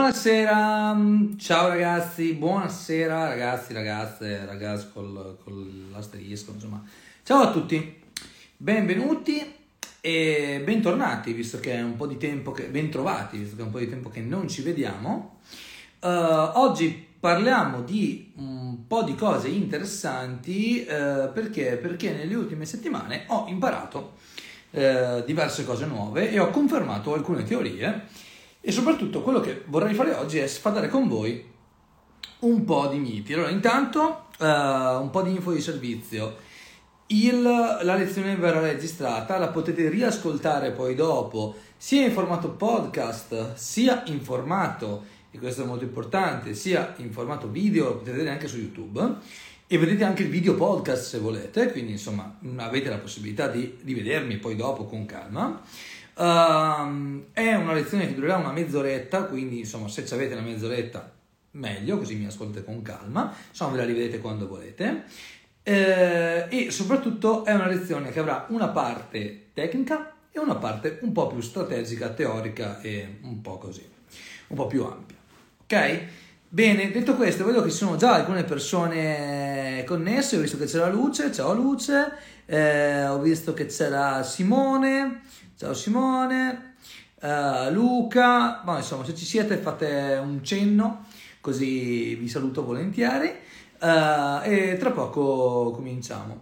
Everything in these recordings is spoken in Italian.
Buonasera, ciao ragazzi, buonasera ragazze, ragazzi con l'asterisco, insomma. Ciao a tutti, benvenuti e bentornati, visto che è un po' di tempo che, bentrovati, visto che è un po' di tempo che non ci vediamo. Oggi parliamo di un po' di cose interessanti, perché nelle ultime settimane ho imparato diverse cose nuove e ho confermato alcune teorie. E soprattutto quello che vorrei fare oggi è sfatare con voi un po' di miti. Allora, intanto un po' di info di servizio. La lezione verrà registrata, la potete riascoltare poi dopo, sia in formato podcast, sia in formato, e questo è molto importante, sia in formato video, lo potete vedere anche su YouTube, e vedete anche il video podcast se volete, quindi insomma avete la possibilità di vedermi poi dopo con calma. È una lezione che durerà una mezz'oretta, quindi insomma se avete una mezz'oretta meglio, così mi ascoltate con calma, insomma ve la rivedete quando volete, e soprattutto è una lezione che avrà una parte tecnica e una parte un po' più strategica, teorica e un po' così, un po' più ampia, ok? Bene, detto questo, vedo che ci sono già alcune persone connesse, ho visto che c'era Luce, ciao Luce, ho visto che c'era Simone. Ciao Simone, Luca, ma insomma se ci siete fate un cenno, così vi saluto volentieri, e tra poco cominciamo.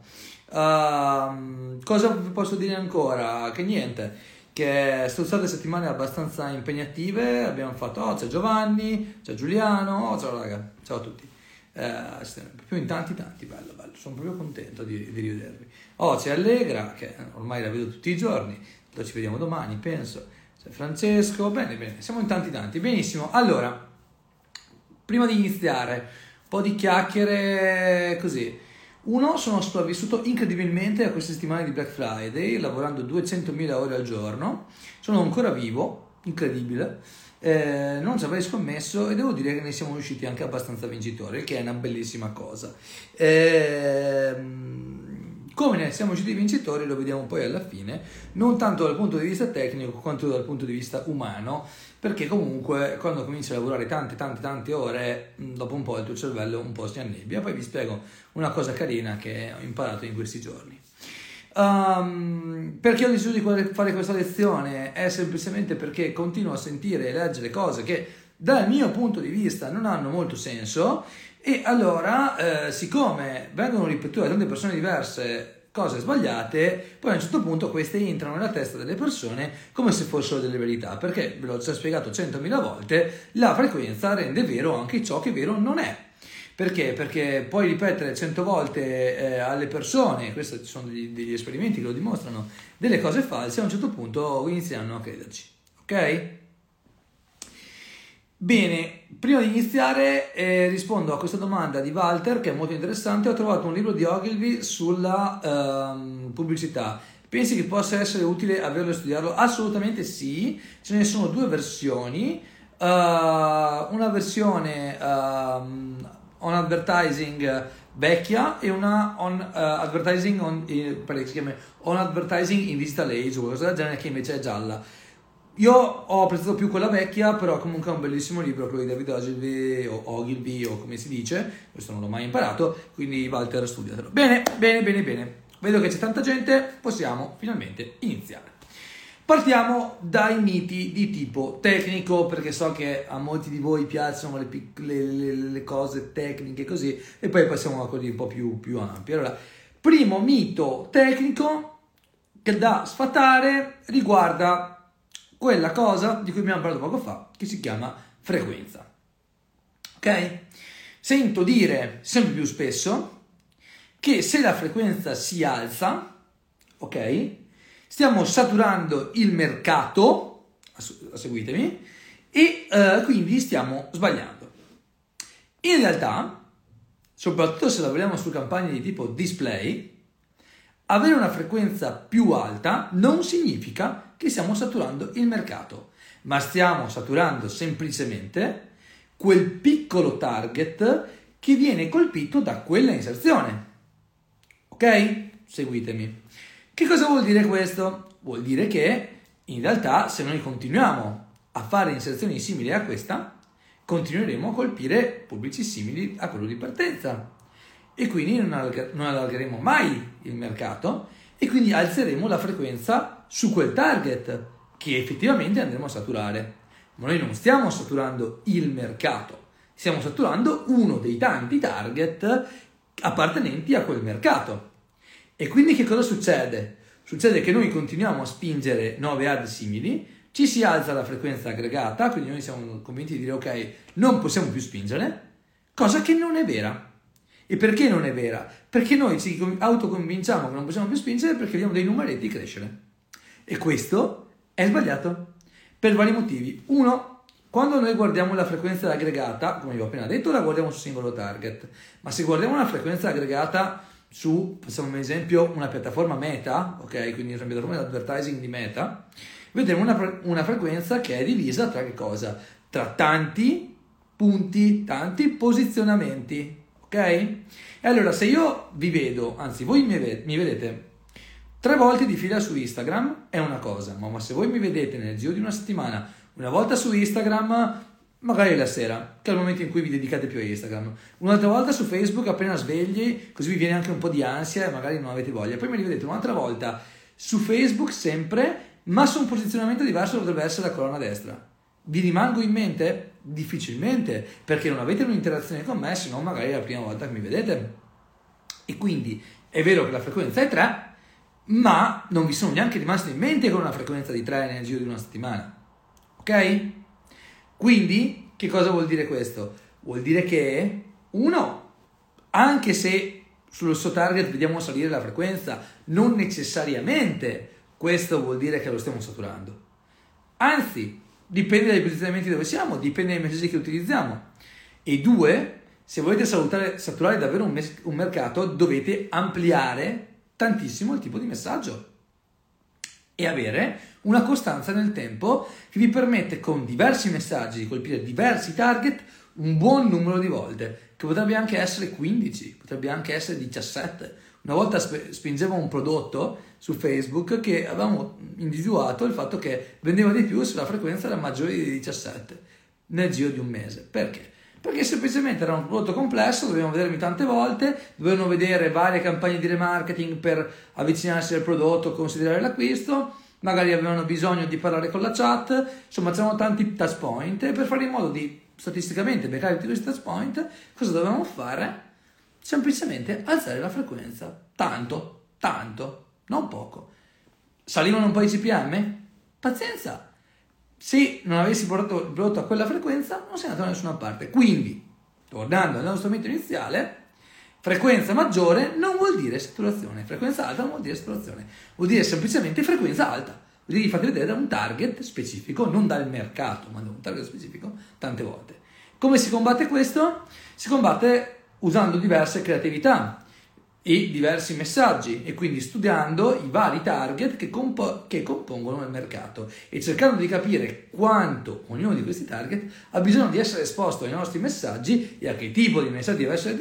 Cosa vi posso dire ancora? Che niente, che sono state settimane abbastanza impegnative, abbiamo fatto, c'è Giovanni, c'è Giuliano, ciao raga, ciao a tutti. Siamo proprio in tanti, bello, sono proprio contento di rivedervi. C'è Allegra, che ormai la vedo tutti i giorni. Ci vediamo domani, penso. C'è Francesco, bene, siamo in tanti, benissimo. Allora, prima di iniziare, un po' di chiacchiere così. Sono sopravvissuto incredibilmente a queste settimane di Black Friday, lavorando 200.000 ore al giorno. Sono ancora vivo, incredibile. Non ci avrei scommesso e devo dire che ne siamo riusciti anche abbastanza vincitori, che è una bellissima cosa. Come ne siamo usciti vincitori lo vediamo poi alla fine, non tanto dal punto di vista tecnico quanto dal punto di vista umano, perché comunque quando cominci a lavorare tante ore, dopo un po' il tuo cervello un po' si annebbia. Poi vi spiego una cosa carina che ho imparato in questi giorni. Perché ho deciso di fare questa lezione? È semplicemente perché continuo a sentire e leggere cose che dal mio punto di vista non hanno molto senso. E allora, siccome vengono ripetute da tante persone diverse cose sbagliate, poi a un certo punto queste entrano nella testa delle persone come se fossero delle verità, perché ve l'ho già spiegato 100.000 volte, la frequenza rende vero anche ciò che vero non è. Perché? Perché puoi ripetere 100 volte alle persone, questi sono degli esperimenti che lo dimostrano, delle cose false, a un certo punto iniziano a crederci, ok? Bene, prima di iniziare rispondo a questa domanda di Walter che è molto interessante. Ho trovato un libro di Ogilvy sulla pubblicità. Pensi che possa essere utile averlo e studiarlo? Assolutamente sì, ce ne sono due versioni. Una versione on advertising vecchia e una on advertising on advertising in digital age o qualcosa del genere, che invece è gialla. Io ho apprezzato più quella vecchia, però comunque è un bellissimo libro, quello di David Ogilvy o come si dice, questo non l'ho mai imparato, quindi Walter studiatelo. Bene, vedo che c'è tanta gente, possiamo finalmente iniziare. Partiamo dai miti di tipo tecnico, perché so che a molti di voi piacciono le cose tecniche così, e poi passiamo a quelli un po' più ampi. Allora, primo mito tecnico che da sfatare riguarda quella cosa di cui abbiamo parlato poco fa, che si chiama frequenza. Ok? Sento dire sempre più spesso che se la frequenza si alza, ok, stiamo saturando il mercato, seguitemi, e quindi stiamo sbagliando. In realtà, soprattutto se lavoriamo su campagne di tipo display, avere una frequenza più alta non significa che stiamo saturando il mercato, ma stiamo saturando semplicemente quel piccolo target che viene colpito da quella inserzione. Ok? Seguitemi. Che cosa vuol dire questo? Vuol dire che in realtà se noi continuiamo a fare inserzioni simili a questa, continueremo a colpire pubblici simili a quello di partenza e quindi non allargheremo mai il mercato e quindi alzeremo la frequenza su quel target che effettivamente andremo a saturare. Ma noi non stiamo saturando il mercato, stiamo saturando uno dei tanti target appartenenti a quel mercato. E quindi che cosa succede? Succede che noi continuiamo a spingere nuove ad simili, ci si alza la frequenza aggregata, quindi noi siamo convinti di dire ok, non possiamo più spingere, cosa che non è vera. E perché non è vera? Perché noi ci autoconvinciamo che non possiamo più spingere perché vediamo dei numeretti crescere. E questo è sbagliato per vari motivi. Uno, quando noi guardiamo la frequenza aggregata, come vi ho appena detto, la guardiamo su singolo target, ma se guardiamo una frequenza aggregata su, facciamo un esempio, una piattaforma Meta, ok, quindi una piattaforma di advertising di Meta, vedremo una frequenza che è divisa tra che cosa? Tra tanti punti, tanti posizionamenti, ok? E allora se io vi vedo, anzi voi mi vedete 3 volte di fila su Instagram è una cosa, ma se voi mi vedete nel giro di una settimana, una volta su Instagram, magari la sera, che è il momento in cui vi dedicate più a Instagram, un'altra volta su Facebook appena svegli, così vi viene anche un po' di ansia e magari non avete voglia, poi me li vedete un'altra volta su Facebook sempre, ma su un posizionamento diverso potrebbe essere la colonna destra. Vi rimango in mente? Difficilmente, perché non avete un'interazione con me, se no magari è la prima volta che mi vedete. E quindi è vero che la frequenza è 3, ma non vi sono neanche rimasti in mente con una frequenza di 3 nel giro di una settimana. Ok? Quindi, che cosa vuol dire questo? Vuol dire che, uno, anche se sul suo target vediamo salire la frequenza, non necessariamente questo vuol dire che lo stiamo saturando. Anzi, dipende dai posizionamenti dove siamo, dipende dai messaggi che utilizziamo. E 2, se volete saturare davvero un mercato, dovete ampliare tantissimo il tipo di messaggio e avere una costanza nel tempo che vi permette con diversi messaggi di colpire diversi target un buon numero di volte, che potrebbe anche essere 15, potrebbe anche essere 17. Una volta spingevo un prodotto su Facebook che avevamo individuato il fatto che vendeva di più se la frequenza era maggiore di 17 nel giro di un mese. Perché? Perché semplicemente era un prodotto complesso, dovevano vedermi tante volte, dovevano vedere varie campagne di remarketing per avvicinarsi al prodotto, considerare l'acquisto, magari avevano bisogno di parlare con la chat, insomma c'erano tanti touch point e per fare in modo di statisticamente beccare tutti questi touch point, cosa dovevamo fare? Semplicemente alzare la frequenza, tanto, non poco. Salivano un po' i CPM? Pazienza! Se non avessi portato il prodotto a quella frequenza, non sei andato da nessuna parte. Quindi, tornando al nostro mito iniziale, frequenza maggiore non vuol dire saturazione, frequenza alta non vuol dire saturazione, vuol dire semplicemente frequenza alta. Vuol dire che fate vedere da un target specifico, non dal mercato, ma da un target specifico, tante volte. Come si combatte questo? Si combatte usando diverse creatività e diversi messaggi e quindi studiando i vari target che compongono il mercato e cercando di capire quanto ognuno di questi target ha bisogno di essere esposto ai nostri messaggi e a che tipo di messaggio deve essere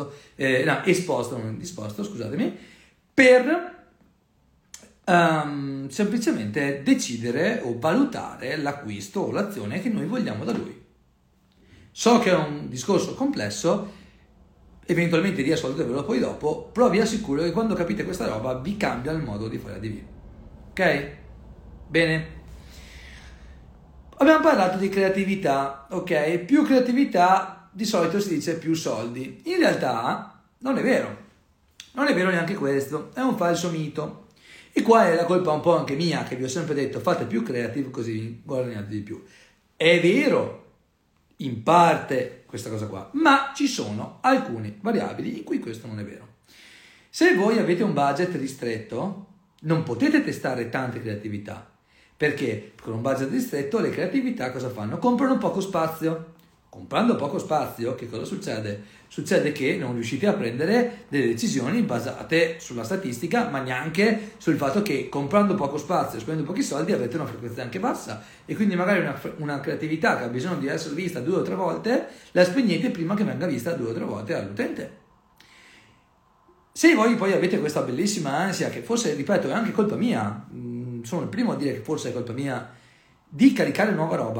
per semplicemente decidere o valutare l'acquisto o l'azione che noi vogliamo da lui. So che è un discorso complesso, eventualmente riesco a dirvelo poi dopo, però vi assicuro che quando capite questa roba vi cambia il modo di fare ADV. Ok? Bene. Abbiamo parlato di creatività, ok? Più creatività di solito si dice più soldi. In realtà non è vero. Non è vero neanche questo, è un falso mito. E qua è la colpa un po' anche mia, che vi ho sempre detto fate più creative così guadagnate di più. È vero, in parte questa cosa qua, ma ci sono alcune variabili in cui questo non è vero. Se voi avete un budget ristretto, non potete testare tante creatività, perché con un budget ristretto le creatività cosa fanno? Comprano poco spazio. Comprando poco spazio, che cosa succede? Succede che non riuscite a prendere delle decisioni basate sulla statistica, ma neanche sul fatto che comprando poco spazio e spendendo pochi soldi avrete una frequenza anche bassa e quindi magari una creatività che ha bisogno di essere vista 2 o 3 volte la spegnete prima che venga vista 2 o 3 volte dall'utente. Se voi poi avete questa bellissima ansia, che forse, ripeto, è anche colpa mia, sono il primo a dire che forse è colpa mia, di caricare nuova roba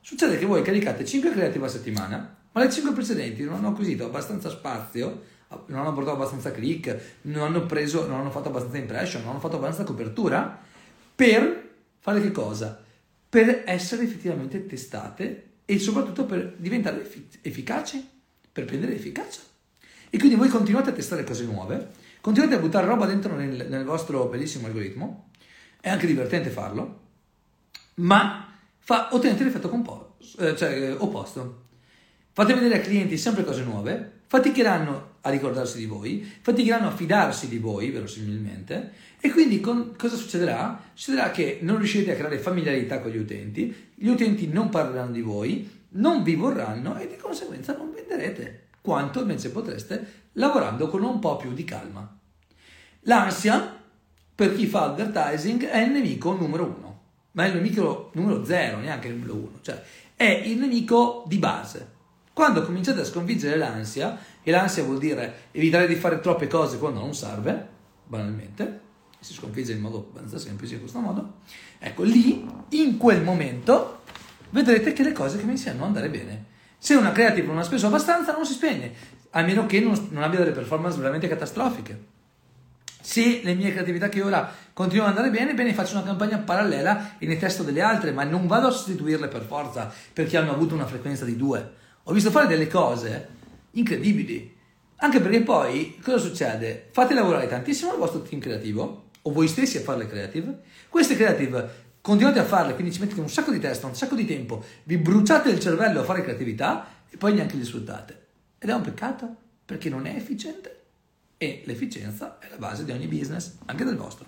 Succede che voi caricate 5 creative a settimana, ma le 5 precedenti non hanno acquisito abbastanza spazio, non hanno portato abbastanza click, non hanno fatto abbastanza impression, non hanno fatto abbastanza copertura per fare che cosa? Per essere effettivamente testate e soprattutto per diventare efficaci, per prendere efficacia. E quindi voi continuate a testare cose nuove, continuate a buttare roba dentro nel vostro bellissimo algoritmo, è anche divertente farlo, ma ottenete l'effetto opposto. Fate vedere ai clienti sempre cose nuove, faticheranno a ricordarsi di voi, faticheranno a fidarsi di voi, verosimilmente, e quindi cosa succederà? Succederà che non riuscirete a creare familiarità con gli utenti non parleranno di voi, non vi vorranno e di conseguenza non venderete, quanto invece potreste lavorando con un po' più di calma. L'ansia, per chi fa advertising, è il nemico numero 1, ma è il nemico numero 0, neanche il numero 1, cioè è il nemico di base. Quando cominciate a sconfiggere l'ansia, e l'ansia vuol dire evitare di fare troppe cose quando non serve, banalmente, si sconfigge in modo abbastanza semplice in questo modo, ecco lì, in quel momento, vedrete che le cose cominciano ad andare bene. Se una creative non ha speso abbastanza, non si spegne, a meno che non abbia delle performance veramente catastrofiche. Se le mie creatività che ora continuano ad andare bene, faccio una campagna parallela e ne testo delle altre, ma non vado a sostituirle per forza perché hanno avuto una frequenza di 2. Ho visto fare delle cose incredibili, anche perché poi cosa succede? Fate lavorare tantissimo il vostro team creativo o voi stessi a fare le creative, queste creative continuate a farle, quindi ci mettete un sacco di testa, un sacco di tempo, vi bruciate il cervello a fare creatività e poi neanche li sfruttate. Ed è un peccato perché non è efficiente e l'efficienza è la base di ogni business, anche del vostro.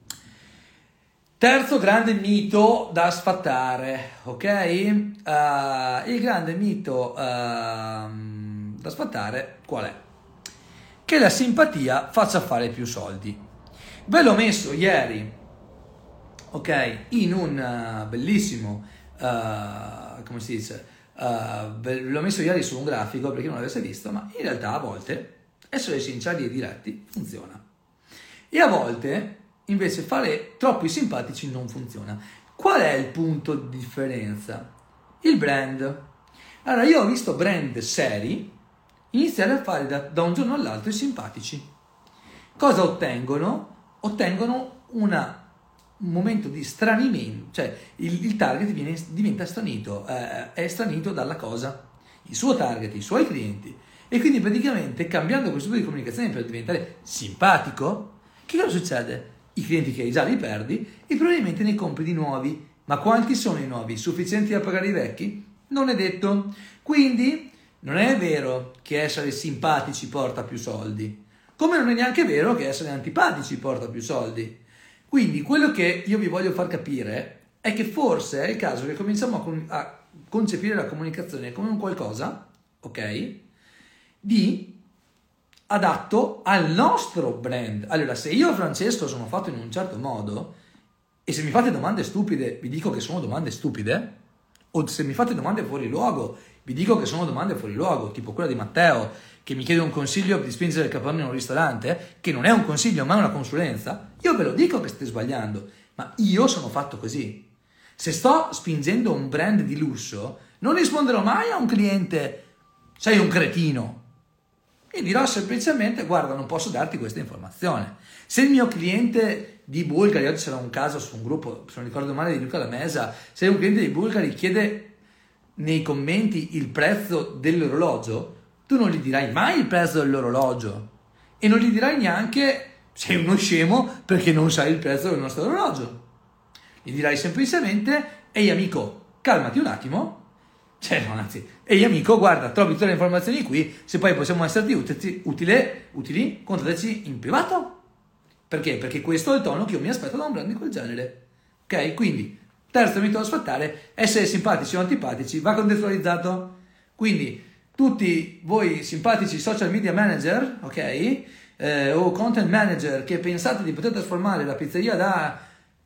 Terzo grande mito da sfatare, ok? Il grande mito da sfatare qual è? Che la simpatia faccia fare più soldi. Ve l'ho messo ieri, ok? In un bellissimo, come si dice? L'ho messo ieri su un grafico perché non l'avesse visto, ma in realtà a volte essere sinceri e diretti funziona. E a volte invece fare troppi simpatici non funziona. Qual è il punto di differenza? Il brand. Allora, io ho visto brand seri iniziare a fare da un giorno all'altro i simpatici. Cosa ottengono? Ottengono un momento di stranimento, cioè il target diventa stranito, è stranito dalla cosa. Il suo target, i suoi clienti. E quindi praticamente cambiando questo tipo di comunicazione per diventare simpatico, che cosa succede? I clienti che hai già li perdi e probabilmente ne compri di nuovi. Ma quanti sono i nuovi? Sufficienti a pagare i vecchi? Non è detto. Quindi non è vero che essere simpatici porta più soldi, come non è neanche vero che essere antipatici porta più soldi. Quindi quello che io vi voglio far capire è che forse è il caso che cominciamo a concepire la comunicazione come un qualcosa, ok? Di adatto al nostro brand. Allora, se io, Francesco, sono fatto in un certo modo e se mi fate domande stupide vi dico che sono domande stupide, o se mi fate domande fuori luogo vi dico che sono domande fuori luogo, tipo quella di Matteo che mi chiede un consiglio di spingere il capannone in un ristorante, che non è un consiglio ma è una consulenza, io ve lo dico che state sbagliando, ma io sono fatto così. Se sto spingendo un brand di lusso non risponderò mai a un cliente sei un cretino. E dirò semplicemente, guarda, non posso darti questa informazione. Se il mio cliente di Bulgari, oggi c'era un caso su un gruppo, se non ricordo male, di Luca La Mesa, se un cliente di Bulgari chiede nei commenti il prezzo dell'orologio, tu non gli dirai mai il prezzo dell'orologio e non gli dirai neanche sei uno scemo perché non sai il prezzo del nostro orologio. Gli dirai semplicemente, ehi amico, calmati un attimo. Ehi amico, guarda, trovi tutte le informazioni qui, se poi possiamo esserti utili, contattaci in privato. Perché? Perché questo è il tono che io mi aspetto da un brand di quel genere. Ok? Quindi, terzo mito da sfatare, essere simpatici o antipatici va contestualizzato. Quindi, tutti voi simpatici social media manager, ok? O content manager che pensate di poter trasformare la pizzeria da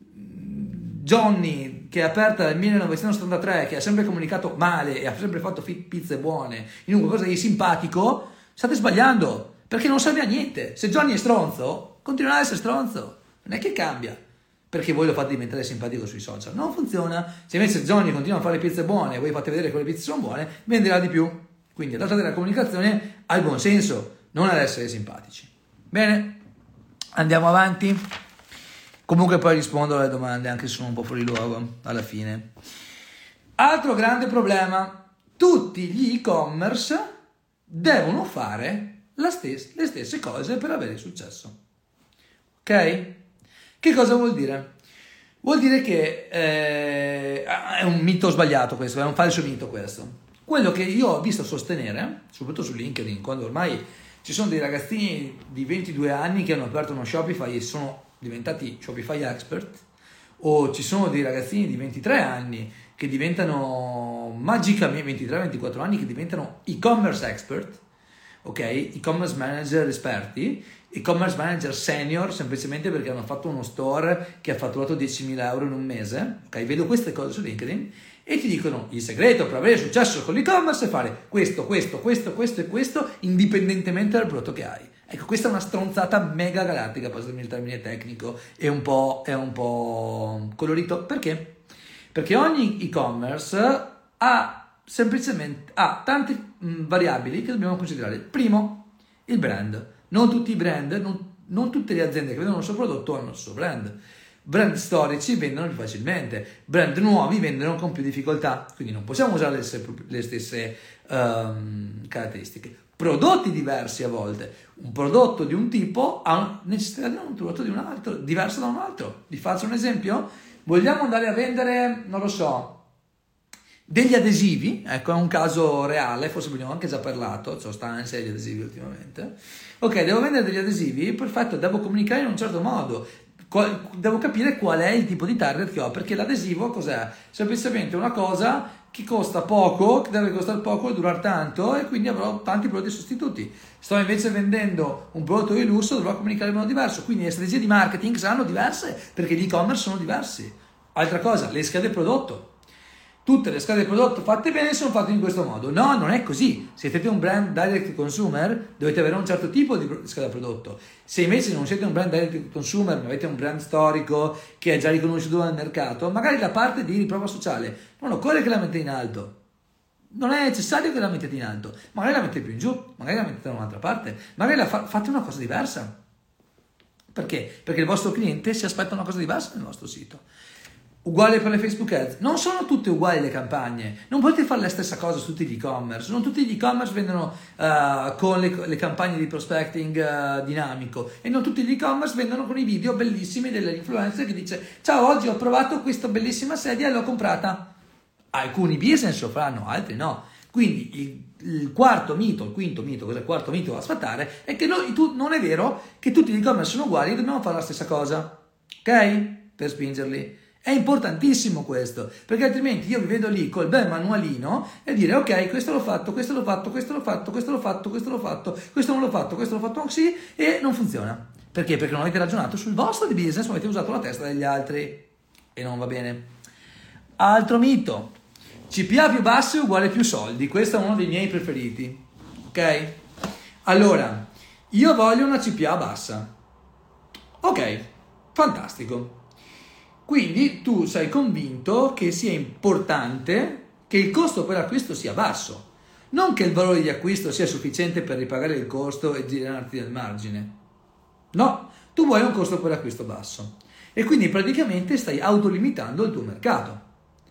Johnny, che è aperta nel 1973, che ha sempre comunicato male e ha sempre fatto pizze buone, in un qualcosa di simpatico, state sbagliando, perché non serve a niente. Se Johnny è stronzo, continuerà ad essere stronzo, non è che cambia. perché voi lo fate diventare simpatico sui social. Non funziona. Se invece Johnny continua a fare pizze buone e voi fate vedere che quelle pizze sono buone, venderà di più. Quindi l'altra della comunicazione ha il buon senso, non ad essere simpatici. Bene, andiamo avanti. Comunque poi rispondo alle domande anche se sono un po' fuori luogo alla fine. Altro grande problema: tutti gli e-commerce devono fare le stesse cose per avere successo. Ok? Che cosa vuol dire? Vuol dire che è un mito sbagliato questo, è un falso mito questo. Quello che io ho visto sostenere, soprattutto su LinkedIn, quando ormai ci sono dei ragazzini di 22 anni che hanno aperto uno Shopify e sono diventati Shopify expert, o ci sono dei ragazzini di 23 anni che diventano magicamente, 23-24 anni, che diventano e-commerce expert, ok? E-commerce manager esperti, e-commerce manager senior, semplicemente perché hanno fatto uno store che ha fatturato 10.000 euro in un mese, ok? Vedo queste cose su LinkedIn e ti dicono: il segreto per avere successo con l'e-commerce è fare questo e questo, indipendentemente dal prodotto che hai. Ecco, questa è una stronzata mega galattica, passatemi il termine tecnico, è un po' colorito. Perché? Perché ogni e-commerce ha tante variabili che dobbiamo considerare. Primo, il brand. Non tutti i brand, non tutte le aziende che vendono il suo prodotto hanno il suo brand. Brand storici vendono più facilmente, brand nuovi vendono con più difficoltà, quindi non possiamo usare le stesse caratteristiche. Prodotti diversi a volte. Un prodotto di un tipo ha necessità di un prodotto di un altro, diverso da un altro. Vi faccio un esempio: vogliamo andare a vendere, non lo so, degli adesivi, ecco, è un caso reale, forse abbiamo anche già parlato, c'ho stanza degli adesivi ultimamente. Ok, devo vendere degli adesivi, perfetto, devo comunicare in un certo modo, devo capire qual è il tipo di target che ho, perché l'adesivo cos'è? Semplicemente una cosa che costa poco, che deve costare poco e durare tanto, e quindi avrò tanti prodotti sostituti. Sto invece vendendo un prodotto di lusso, dovrò comunicare in modo diverso, quindi le strategie di marketing saranno diverse, perché gli e-commerce sono diversi. Altra cosa, le schede prodotto. Tutte le schede prodotto fatte bene sono fatte in questo modo. No, non è così. Se siete un brand direct consumer, dovete avere un certo tipo di scheda prodotto. Se invece non siete un brand direct consumer, ma avete un brand storico che è già riconosciuto nel mercato, magari la parte di riprova sociale non occorre che la mettete in alto. Non è necessario che la mettete in alto. Magari la mettete più in giù, magari la mettete da un'altra parte, magari fate una cosa diversa. Perché? Perché il vostro cliente si aspetta una cosa diversa nel vostro sito. Uguale per le Facebook Ads, non sono tutte uguali le campagne, non potete fare la stessa cosa su tutti gli e-commerce, non tutti gli e-commerce vendono con le campagne di prospecting dinamico, e non tutti gli e-commerce vendono con i video bellissimi dell'influencer che dice: ciao, oggi ho provato questa bellissima sedia e l'ho comprata. Alcuni business lo faranno, altri no. Quindi il quinto mito da sfatare è che non è vero che tutti gli e-commerce sono uguali e dobbiamo fare la stessa cosa, ok? Per spingerli. È importantissimo questo, perché altrimenti io vi vedo lì col bel manualino e dire: ok, questo l'ho fatto, questo l'ho fatto, questo l'ho fatto, questo l'ho fatto, questo l'ho fatto, questo non l'ho fatto, questo l'ho fatto così, e non funziona. Perché? Perché non avete ragionato sul vostro di business, ma avete usato la testa degli altri e non va bene. Altro mito: CPA più bassi uguale più soldi. Questo è uno dei miei preferiti, ok? Allora, io voglio una CPA bassa. Ok, fantastico. Quindi tu sei convinto che sia importante che il costo per acquisto sia basso, non che il valore di acquisto sia sufficiente per ripagare il costo e girarti del margine. No, tu vuoi un costo per acquisto basso e quindi praticamente stai autolimitando il tuo mercato.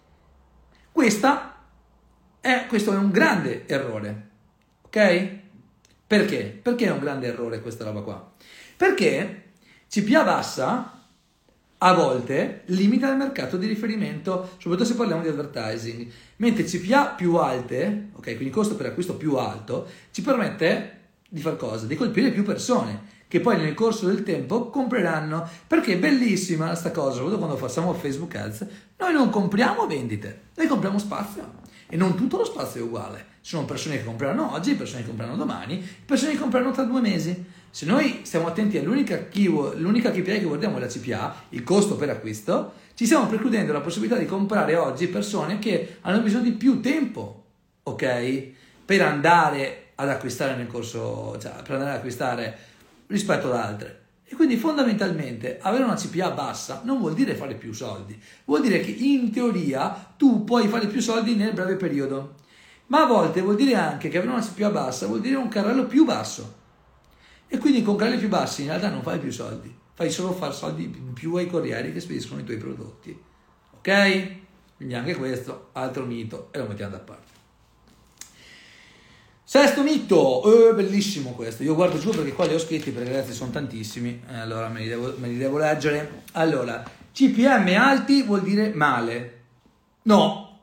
Questo è un grande errore, ok? Perché? Perché è un grande errore questa roba qua? Perché CPA bassa a volte limita il mercato di riferimento, soprattutto se parliamo di advertising, mentre CPA più alte, ok, quindi costo per acquisto più alto, ci permette di far cosa? Di colpire più persone, che poi nel corso del tempo compreranno, perché è bellissima sta cosa, soprattutto quando facciamo Facebook Ads, noi non compriamo vendite, noi compriamo spazio, e non tutto lo spazio è uguale. Ci sono persone che compreranno oggi, persone che compreranno domani, persone che compreranno tra 2 mesi. Se noi stiamo attenti all'unica KPI che guardiamo è la CPA, il costo per acquisto, ci stiamo precludendo la possibilità di comprare oggi persone che hanno bisogno di più tempo, ok? Per andare ad acquistare per andare ad acquistare rispetto ad altre. E quindi fondamentalmente avere una CPA bassa non vuol dire fare più soldi, vuol dire che in teoria tu puoi fare più soldi nel breve periodo, ma a volte vuol dire anche che avere una CPA bassa vuol dire un carrello più basso. E quindi con carrelli più bassi in realtà non fai più soldi, fai solo far soldi in più ai corrieri che spediscono i tuoi prodotti. Ok? Quindi anche questo, altro mito, e lo mettiamo da parte. Sesto mito, bellissimo questo, io guardo giù perché qua li ho scritti perché ragazzi sono tantissimi, allora me li devo leggere. Allora, CPM alti vuol dire male? No,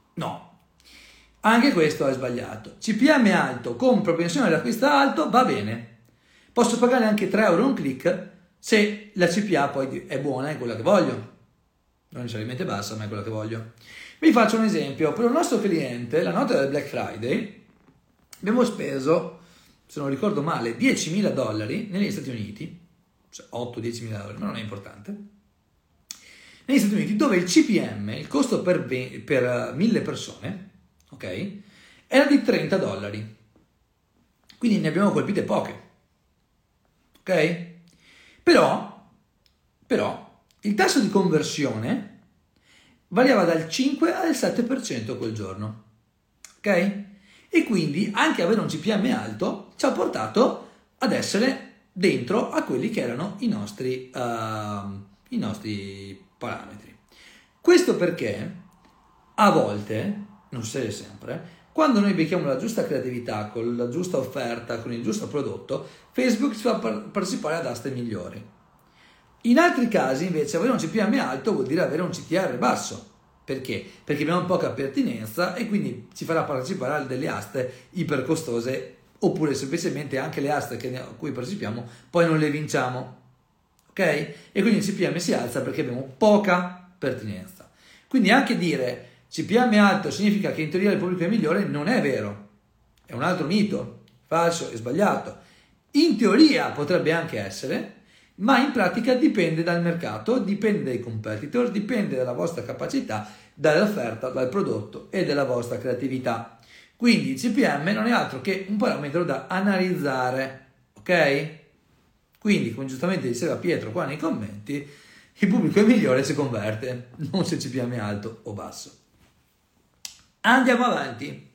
anche questo è sbagliato. CPM alto con propensione all'acquisto alto va bene, posso pagare anche 3 euro un click se la CPA poi è buona, è quella che voglio, non necessariamente bassa ma è quella che voglio. Vi faccio un esempio, per un nostro cliente la notte del Black Friday abbiamo speso, se non ricordo male, $10.000 negli Stati Uniti, cioè 8-10.000 $, ma non è importante, negli Stati Uniti, dove il CPM, il costo per 1.000 persone, ok, era di $30. Quindi ne abbiamo colpite poche, ok? Però, il tasso di conversione variava dal 5 al 7% quel giorno, ok? E quindi anche avere un CPM alto ci ha portato ad essere dentro a quelli che erano i nostri parametri. Questo perché a volte, non sempre, quando noi becchiamo la giusta creatività, con la giusta offerta, con il giusto prodotto, Facebook ci fa partecipare ad aste migliori. In altri casi invece avere un CPM alto vuol dire avere un CTR basso. Perché? Perché abbiamo poca pertinenza e quindi ci farà partecipare a delle aste iper costose, oppure semplicemente anche le aste a cui partecipiamo poi non le vinciamo, ok? E quindi il CPM si alza perché abbiamo poca pertinenza. Quindi anche dire CPM alto significa che in teoria il pubblico è migliore non è vero, è un altro mito, falso e sbagliato. In teoria potrebbe anche essere, ma in pratica dipende dal mercato, dipende dai competitor, dipende dalla vostra capacità, dall'offerta, dal prodotto e dalla vostra creatività. Quindi il CPM non è altro che un parametro da analizzare, ok? Quindi, come giustamente diceva Pietro qua nei commenti, il pubblico è migliore se converte, non se il CPM è alto o basso. Andiamo avanti.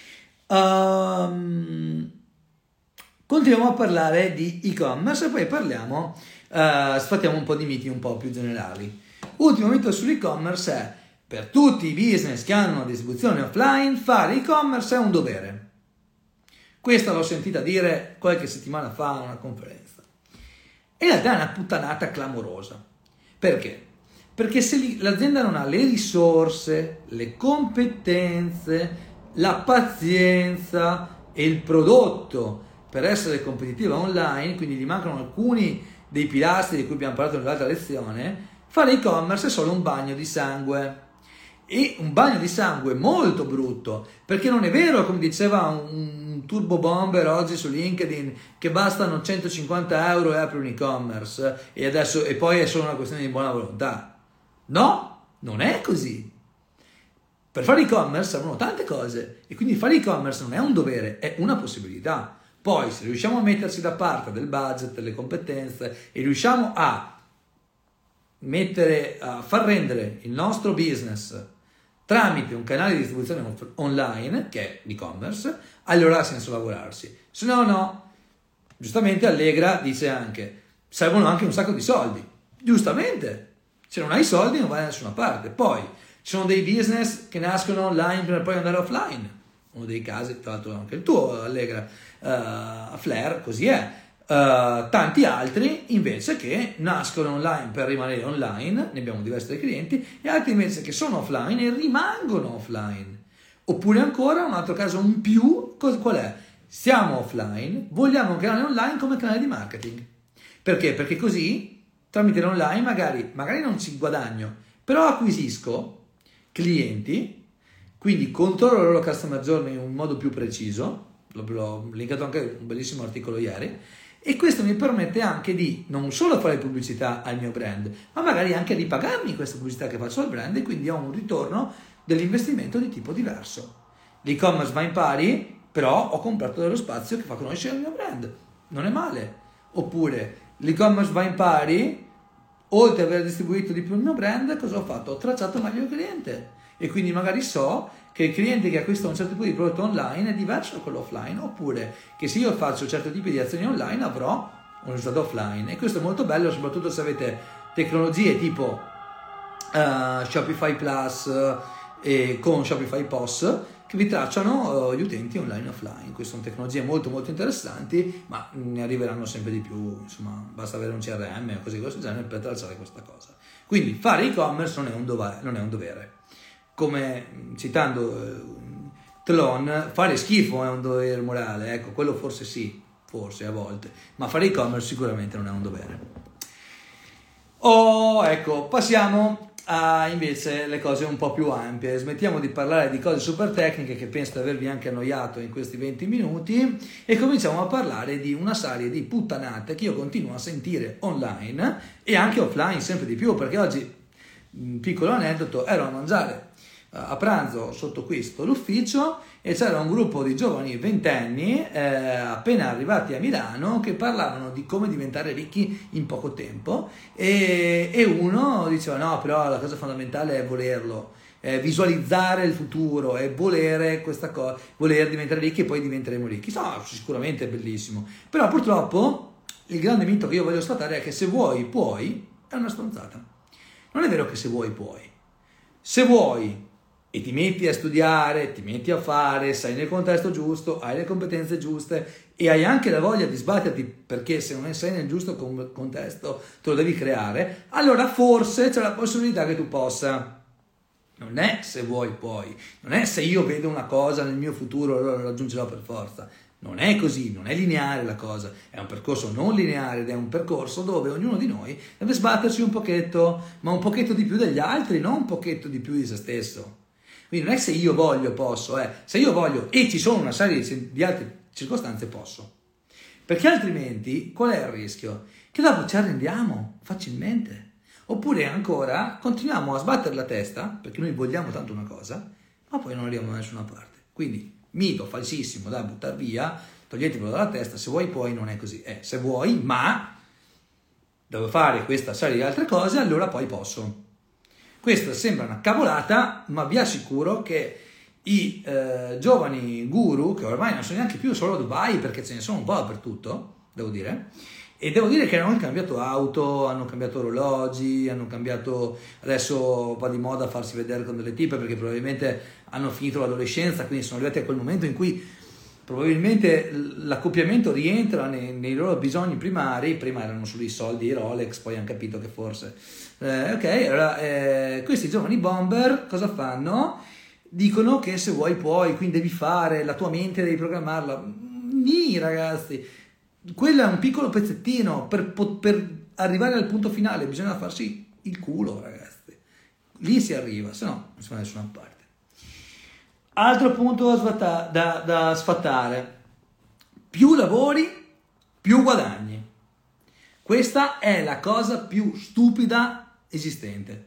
Continuiamo a parlare di e-commerce e poi sfattiamo un po' di miti un po' più generali. Ultimo mito sull'e-commerce è: per tutti i business che hanno una distribuzione offline, fare e-commerce è un dovere. Questa l'ho sentita dire qualche settimana fa a una conferenza. In realtà è una puttanata clamorosa. Perché? Perché se l'azienda non ha le risorse, le competenze, la pazienza e il prodotto per essere competitiva online, quindi gli mancano alcuni dei pilastri di cui abbiamo parlato nell'altra lezione, fare e-commerce è solo un bagno di sangue. E un bagno di sangue molto brutto, perché non è vero, come diceva un turbo bomber oggi su LinkedIn, che bastano 150 euro e apri un e-commerce e poi è solo una questione di buona volontà. No, non è così. Per fare e-commerce servono tante cose e quindi fare e-commerce non è un dovere, è una possibilità. Poi se riusciamo a metterci da parte del budget, delle competenze e riusciamo a far rendere il nostro business tramite un canale di distribuzione online, che è l'e-commerce, allora ha senso lavorarsi. Se no, no. Giustamente Allegra dice anche, servono anche un sacco di soldi. Giustamente. Se non hai soldi non vai da nessuna parte. Poi, ci sono dei business che nascono online per poi andare offline. Uno dei casi, tra l'altro anche il tuo, Allegra, Flair, così è. Tanti altri invece che nascono online per rimanere online, ne abbiamo diversi dei clienti, e altri invece che sono offline e rimangono offline. Oppure ancora un altro caso in più, qual è? Siamo offline, vogliamo un canale online come canale di marketing. Perché? Perché così tramite l'online magari non ci guadagno, però acquisisco clienti, quindi controllo la loro customer journey in un modo più preciso. L'ho linkato anche un bellissimo articolo ieri. E questo mi permette anche di non solo fare pubblicità al mio brand, ma magari anche di pagarmi questa pubblicità che faccio al brand, e quindi ho un ritorno dell'investimento di tipo diverso. L'e-commerce va in pari, però ho comprato dello spazio che fa conoscere il mio brand. Non è male. Oppure l'e-commerce va in pari, oltre ad aver distribuito di più il mio brand, cosa ho fatto? Ho tracciato meglio il cliente e quindi magari so che il cliente che acquista un certo tipo di prodotto online è diverso da quello offline, oppure che se io faccio certo tipo di azioni online avrò un risultato offline, e questo è molto bello soprattutto se avete tecnologie tipo Shopify Plus e con Shopify POS che vi tracciano gli utenti online e offline. Queste sono tecnologie molto molto interessanti, ma ne arriveranno sempre di più, insomma basta avere un CRM o cose di questo genere per tracciare questa cosa. Quindi fare e-commerce non è un dovere, come citando Tlon, fare schifo è un dovere morale, ecco, quello forse sì, forse a volte, ma fare e-commerce sicuramente non è un dovere. Ecco, passiamo a invece le cose un po' più ampie. Smettiamo di parlare di cose super tecniche che penso di avervi anche annoiato in questi 20 minuti e cominciamo a parlare di una serie di puttanate che io continuo a sentire online e anche offline sempre di più, perché oggi, piccolo aneddoto, ero a mangiare a pranzo sotto l'ufficio e c'era un gruppo di giovani ventenni appena arrivati a Milano che parlavano di come diventare ricchi in poco tempo e uno diceva no, però la cosa fondamentale è volerlo, visualizzare il futuro e volere questa cosa, voler diventare ricchi e poi diventeremo ricchi. No, sicuramente è bellissimo, però purtroppo il grande mito che io voglio sfatare è che se vuoi puoi è una stronzata. Non è vero che se vuoi puoi. Se vuoi e ti metti a studiare, ti metti a fare, sei nel contesto giusto, hai le competenze giuste e hai anche la voglia di sbatterti, perché se non sei nel giusto contesto te lo devi creare, allora forse c'è la possibilità che tu possa. Non è se vuoi puoi, non è se io vedo una cosa nel mio futuro allora lo raggiungerò per forza. Non è così, non è lineare la cosa, è un percorso non lineare ed è un percorso dove ognuno di noi deve sbattersi un pochetto, ma un pochetto di più degli altri, non un pochetto di più di se stesso. Quindi non è se io voglio posso, se io voglio e ci sono una serie di altre circostanze posso. Perché altrimenti qual è il rischio? Che dopo ci arrendiamo facilmente. Oppure ancora continuiamo a sbattere la testa perché noi vogliamo tanto una cosa, ma poi non arriviamo da nessuna parte. Quindi mito falsissimo da buttare via, toglietevelo dalla testa, se vuoi poi non è così. Se vuoi, ma devo fare questa serie di altre cose, allora poi posso. Questa sembra una cavolata, ma vi assicuro che i giovani guru, che ormai non sono neanche più solo a Dubai, perché ce ne sono un po' dappertutto, devo dire, e devo dire che hanno cambiato auto, hanno cambiato orologi, hanno cambiato, adesso va di moda farsi vedere con delle tipe, perché probabilmente hanno finito l'adolescenza, quindi sono arrivati a quel momento in cui probabilmente l'accoppiamento rientra nei loro bisogni primari. Prima erano solo i soldi, i Rolex, poi hanno capito che forse allora questi giovani bomber cosa fanno? Dicono che se vuoi puoi, quindi devi fare, la tua mente devi programmarla. Ragazzi, quello è un piccolo pezzettino per arrivare al punto finale, bisogna farsi il culo, ragazzi, lì si arriva, se no non si va da nessuna parte. Altro punto da sfatare: più lavori, più guadagni. Questa è la cosa più stupida esistente.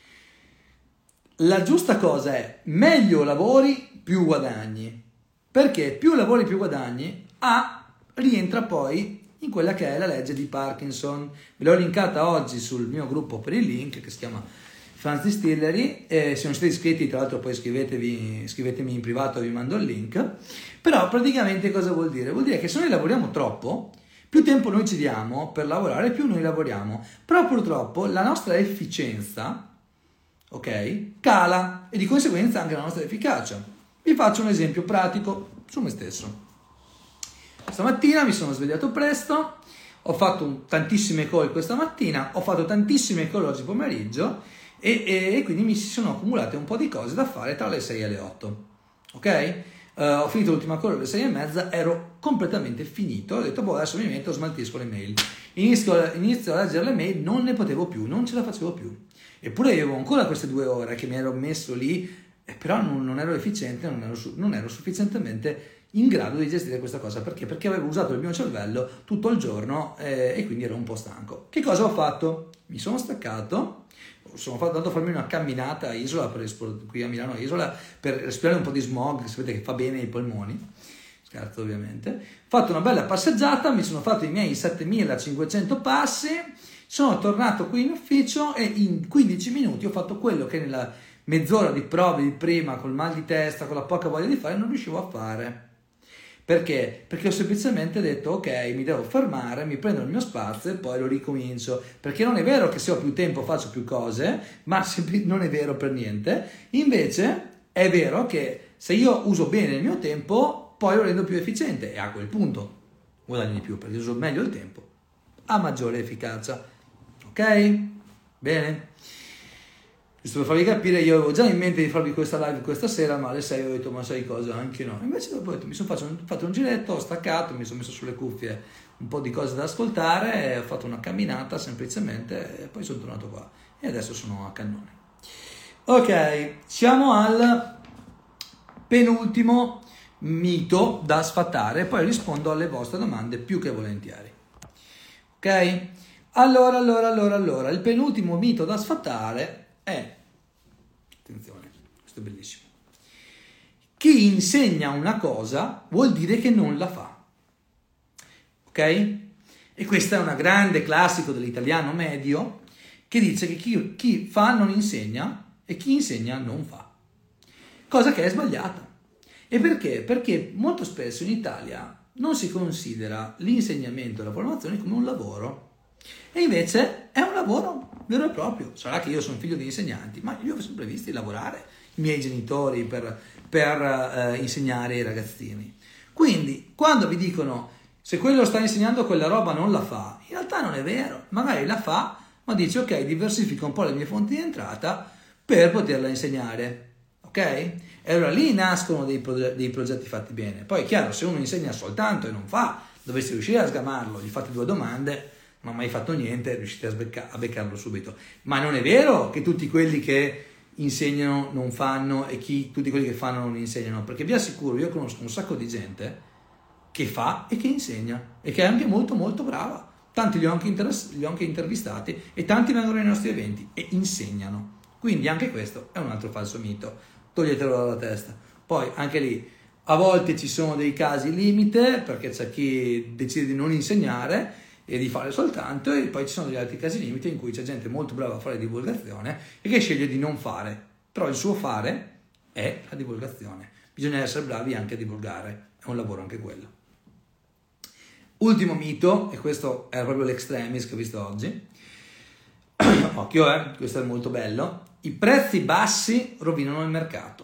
La giusta cosa è meglio lavori, più guadagni. Perché più lavori, più guadagni, rientra poi in quella che è la legge di Parkinson. Ve l'ho linkata oggi sul mio gruppo per il link che si chiama Fans Distillery, se non siete iscritti tra l'altro poi scrivetemi in privato, vi mando il link. Però praticamente cosa vuol dire? Vuol dire che se noi lavoriamo troppo, più tempo noi ci diamo per lavorare, più noi lavoriamo, però purtroppo la nostra efficienza, cala e di conseguenza anche la nostra efficacia. Vi faccio un esempio pratico su me stesso. Stamattina mi sono svegliato presto, ho fatto tantissime call questa mattina, ho fatto tantissime call oggi pomeriggio e quindi mi si sono accumulate un po' di cose da fare tra le 6 e le 8. Ho finito l'ultima call alle 6 e mezza, ero completamente finito, ho detto adesso mi metto, smaltisco le mail. Inizio a leggere le mail, non ne potevo più, non ce la facevo più. Eppure avevo ancora queste 2 ore che mi ero messo lì, però non ero efficiente, non ero sufficientemente in grado di gestire questa cosa. Perché? Perché avevo usato il mio cervello tutto il giorno e quindi ero un po' stanco. Che cosa ho fatto? Mi sono staccato, sono andato a farmi una camminata a Isola, qui a Milano a Isola, per respirare un po' di smog, sapete che fa bene ai polmoni. scherzo ovviamente, ho fatto una bella passeggiata, mi sono fatto i miei 7500 passi, sono tornato qui in ufficio e in 15 minuti ho fatto quello che nella mezz'ora di prove di prima, col mal di testa, con la poca voglia di fare, non riuscivo a fare. Perché? Perché ho semplicemente detto ok, mi devo fermare, mi prendo il mio spazio e poi lo ricomincio. Perché non è vero che se ho più tempo faccio più cose, ma non è vero per niente. Invece è vero che se io uso bene il mio tempo, poi lo rendo più efficiente e a quel punto guadagno di più perché uso meglio il tempo, ha maggiore efficacia. Ok? Bene? Giusto per farvi capire, io avevo già in mente di farvi questa live questa sera, ma alle 6 ho detto ma sai cosa, anche no. Invece dopo ho detto, mi sono fatto un giretto, ho staccato, mi sono messo sulle cuffie un po' di cose da ascoltare, ho fatto una camminata semplicemente e poi sono tornato qua e adesso sono a cannone. Ok, siamo al penultimo mito da sfatare, poi rispondo alle vostre domande più che volentieri. Ok? Allora, il penultimo mito da sfatare è, attenzione, questo è bellissimo, chi insegna una cosa vuol dire che non la fa, ok? E questo è un grande classico dell'italiano medio che dice che chi fa non insegna e chi insegna non fa, cosa che è sbagliata. E perché? Perché molto spesso in Italia non si considera l'insegnamento e la formazione come un lavoro. E invece è un lavoro vero e proprio. Sarà che io sono figlio di insegnanti, ma io ho sempre visto lavorare i miei genitori per insegnare ai ragazzini. Quindi, quando vi dicono se quello sta insegnando quella roba non la fa, in realtà non è vero. Magari la fa, ma dice ok, diversifico un po' le mie fonti di entrata per poterla insegnare. Ok? E allora lì nascono dei progetti fatti bene. Poi è chiaro, se uno insegna soltanto e non fa, dovessi riuscire a sgamarlo, gli fate 2 domande, non ha mai fatto niente, riuscite a beccarlo subito. Ma non è vero che tutti quelli che insegnano non fanno e tutti quelli che fanno non insegnano, perché vi assicuro, io conosco un sacco di gente che fa e che insegna e che è anche molto molto brava. Tanti li ho anche intervistati e tanti vengono ai nostri eventi e insegnano. Quindi anche questo è un altro falso mito, toglietelo dalla testa. Poi anche lì a volte ci sono dei casi limite, perché c'è chi decide di non insegnare e di fare soltanto, e poi ci sono degli altri casi limite in cui c'è gente molto brava a fare divulgazione e che sceglie di non fare, però il suo fare è la divulgazione. Bisogna essere bravi anche a divulgare, è un lavoro anche quello. Ultimo mito, e questo è proprio l'extremis che ho visto oggi, occhio, questo è molto bello: i prezzi bassi rovinano il mercato.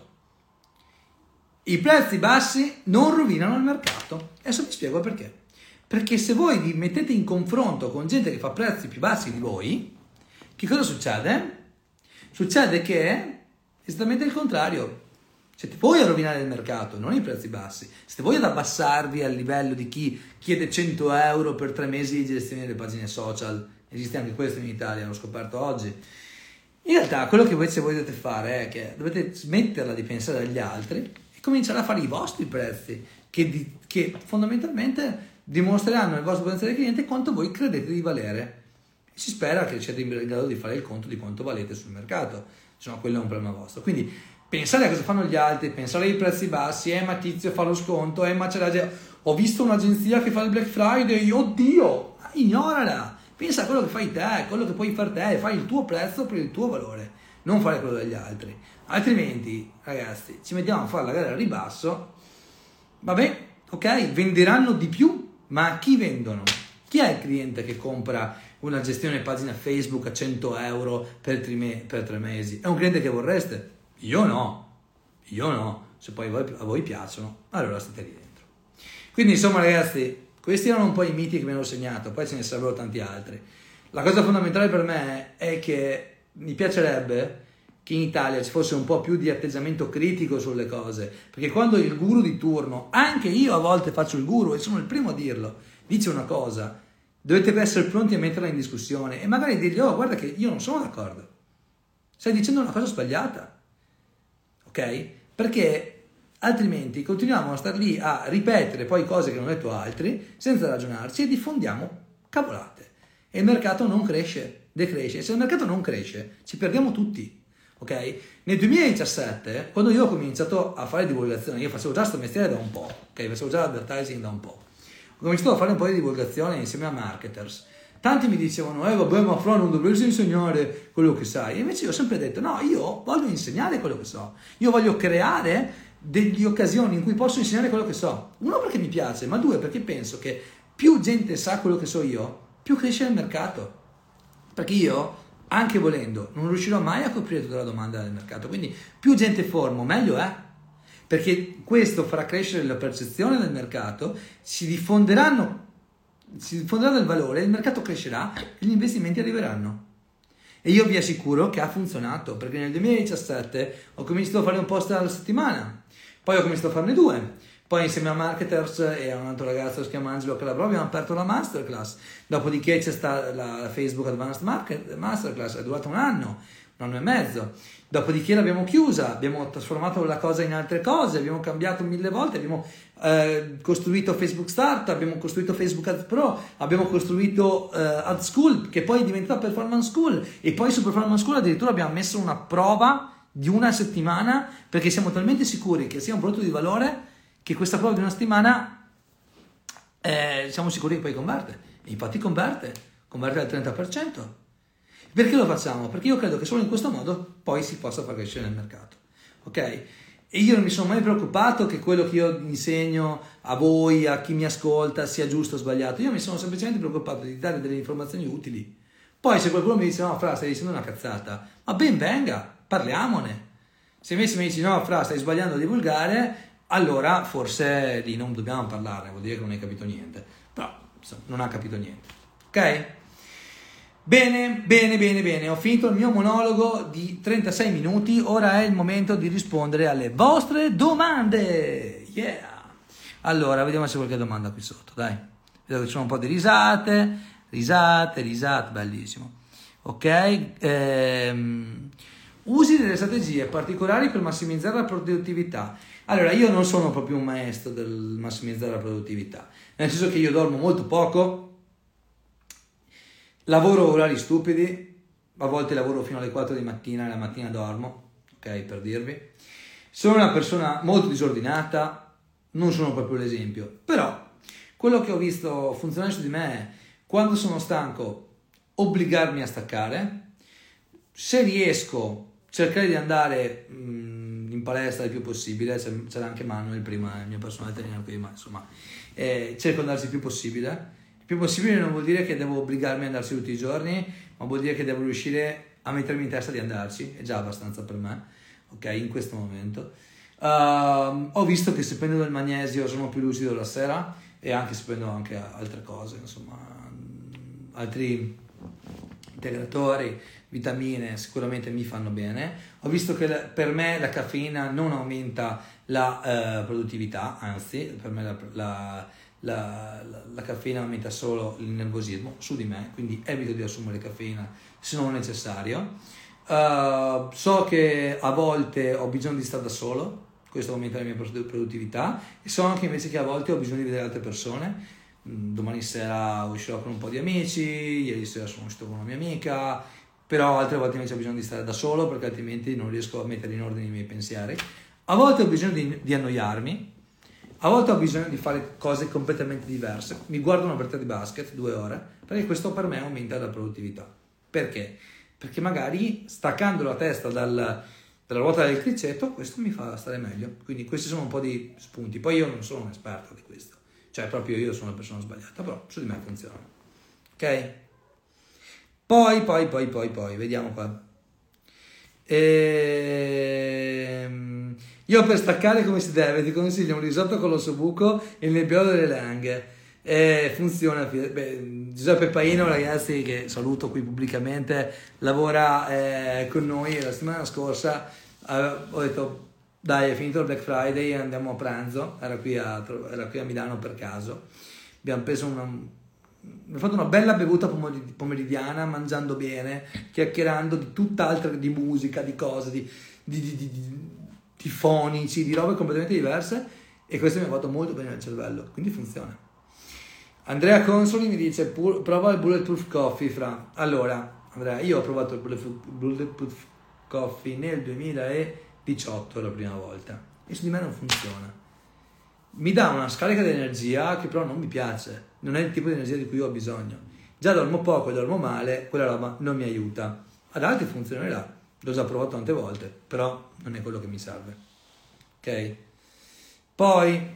I prezzi bassi non rovinano il mercato. Adesso vi spiego perché. Perché se voi vi mettete in confronto con gente che fa prezzi più bassi di voi, che cosa succede? Succede che è esattamente il contrario. Siete voi a rovinare il mercato, non i prezzi bassi. Siete voi ad abbassarvi al livello di chi chiede 100 euro per 3 mesi di gestione delle pagine social. Esiste anche questo in Italia, l'ho scoperto oggi. In realtà quello che invece voi dovete fare è che dovete smetterla di pensare agli altri e cominciare a fare i vostri prezzi, che fondamentalmente dimostreranno al vostro potenziale cliente quanto voi credete di valere. E si spera che siate in grado di fare il conto di quanto valete sul mercato, se no quello è un problema vostro. Quindi pensare a cosa fanno gli altri, pensare ai prezzi bassi, ma Tizio fa lo sconto, ma c'è ho visto un'agenzia che fa il Black Friday, oddio, ignorala, pensa a quello che fai te, quello che puoi fare te, fai il tuo prezzo per il tuo valore, non fare quello degli altri. Altrimenti, ragazzi, ci mettiamo a fare la gara al ribasso, vabbè, ok, venderanno di più, ma a chi vendono? Chi è il cliente che compra una gestione pagina Facebook a 100 euro per 3 mesi? È un cliente che vorreste? Io no, se poi a voi piacciono, allora state lì dentro. Quindi insomma ragazzi, questi erano un po' i miti che mi hanno segnato, poi ce ne sarebbero tanti altri. La cosa fondamentale per me è che mi piacerebbe che in Italia ci fosse un po' più di atteggiamento critico sulle cose, perché quando il guru di turno, anche io a volte faccio il guru e sono il primo a dirlo, dice una cosa, dovete essere pronti a metterla in discussione e magari dirgli oh guarda che io non sono d'accordo, stai dicendo una cosa sbagliata, ok? Perché altrimenti continuiamo a star lì a ripetere poi cose che hanno detto altri senza ragionarci e diffondiamo cavolate e il mercato non cresce, decresce, e se il mercato non cresce ci perdiamo tutti. ok? Nel 2017, quando io ho cominciato a fare divulgazione, io facevo già questo mestiere da un po', ok? Facevo già advertising da un po'. Ho cominciato a fare un po' di divulgazione insieme a marketers. Tanti mi dicevano, vabbè, ma Fra, non dovresti insegnare quello che sai. E invece io ho sempre detto, no, io voglio insegnare quello che so. Io voglio creare delle occasioni in cui posso insegnare quello che so. Uno, perché mi piace, ma due, perché penso che più gente sa quello che so io, più cresce il mercato. Perché io, anche volendo, non riuscirò mai a coprire tutta la domanda del mercato. Quindi più gente formo, meglio è. Perché questo farà crescere la percezione del mercato, si diffonderà il valore, il mercato crescerà e gli investimenti arriveranno. E io vi assicuro che ha funzionato, perché nel 2017 ho cominciato a fare un post alla settimana, poi ho cominciato a farne 2, poi insieme a marketers e a un altro ragazzo che si chiama Angelo Calabrò abbiamo aperto la masterclass, dopodiché c'è stata la Facebook Advanced Masterclass, è durata un anno e mezzo, dopodiché l'abbiamo chiusa, abbiamo trasformato la cosa in altre cose, abbiamo cambiato 1000 volte, abbiamo costruito Facebook Start, abbiamo costruito Facebook Ads Pro, abbiamo costruito Ad School, che poi è diventata Performance School, e poi su Performance School addirittura abbiamo messo una prova di una settimana, perché siamo talmente sicuri che sia un prodotto di valore che questa prova di una settimana siamo sicuri che poi converte. E infatti converte al 30%. Perché lo facciamo? Perché io credo che solo in questo modo poi si possa far crescere nel mercato. Ok? E io non mi sono mai preoccupato che quello che io insegno a voi, a chi mi ascolta, sia giusto o sbagliato. Io mi sono semplicemente preoccupato di dare delle informazioni utili. Poi se qualcuno mi dice, no Fra, stai dicendo una cazzata, ma ben venga, parliamone. Se invece mi dici, no Fra, stai sbagliando a divulgare, allora forse lì non dobbiamo parlarne, vuol dire che non hai capito niente. Però insomma, non ha capito niente. Ok? Bene, ho finito il mio monologo di 36 minuti, ora è il momento di rispondere alle vostre domande. Yeah! Allora, vediamo se c'è qualche domanda qui sotto, dai. Vedo che ci sono un po' di risate, bellissimo. Ok? Usi delle strategie particolari per massimizzare la produttività. Allora, io non sono proprio un maestro del massimizzare la produttività, nel senso che io dormo molto poco, lavoro orari stupidi, a volte lavoro fino alle 4 di mattina e la mattina dormo, ok, per dirvi. Sono una persona molto disordinata, non sono proprio l'esempio, però quello che ho visto funzionare su di me è, quando sono stanco, obbligarmi a staccare, se riesco cercare di andare in palestra il più possibile, c'era anche Manuel prima, il mio personal trainer qui, ma insomma cerco di andarci il più possibile. Il più possibile non vuol dire che devo obbligarmi ad andarci tutti i giorni, ma vuol dire che devo riuscire a mettermi in testa di andarci, è già abbastanza per me, ok, in questo momento. Ho visto che se prendo del magnesio sono più lucido la sera, e anche se prendo anche altre cose, insomma, altri integratori, vitamine sicuramente mi fanno bene. Ho visto che per me la caffeina non aumenta la produttività, anzi per me la caffeina aumenta solo il nervosismo su di me, quindi evito di assumere caffeina se non necessario. So che a volte ho bisogno di stare da solo, questo aumenta la mia produttività, e so anche invece che a volte ho bisogno di vedere altre persone. Domani sera uscirò con un po' di amici, ieri sera sono uscito con una mia amica, però altre volte invece ho bisogno di stare da solo perché altrimenti non riesco a mettere in ordine i miei pensieri. A volte ho bisogno di annoiarmi, a volte ho bisogno di fare cose completamente diverse. Mi guardo una partita di basket 2 ore, perché questo per me aumenta la produttività. Perché? Perché magari staccando la testa dalla ruota del criceto, questo mi fa stare meglio. Quindi questi sono un po' di spunti. Poi io non sono un esperto di questo, cioè proprio io sono la persona sbagliata, però su di me funziona. Ok? Poi, vediamo qua. Io per staccare come si deve ti consiglio un risotto con l'ossobuco e il nebbiolo delle langhe. Funziona. Giuseppe Paino, ragazzi, che saluto qui pubblicamente, lavora con noi. La settimana scorsa ho detto dai, è finito il Black Friday, andiamo a pranzo. Era qui a Milano per caso. Abbiamo fatto una bella bevuta pomeridiana, mangiando bene, chiacchierando di tutt'altra, di musica, di cose, di fonici, di robe completamente diverse, e questo mi ha fatto molto bene al cervello, quindi funziona. Andrea Consoli mi dice prova il Bulletproof Coffee, Fra. Allora Andrea, io ho provato il Bulletproof Coffee nel 2018 la prima volta e su di me non funziona. Mi dà una scarica di energia che però non mi piace, non è il tipo di energia di cui io ho bisogno. Già dormo poco e dormo male, quella roba non mi aiuta. Ad altri funzionerà, l'ho già provato tante volte, però non è quello che mi serve. Ok? Poi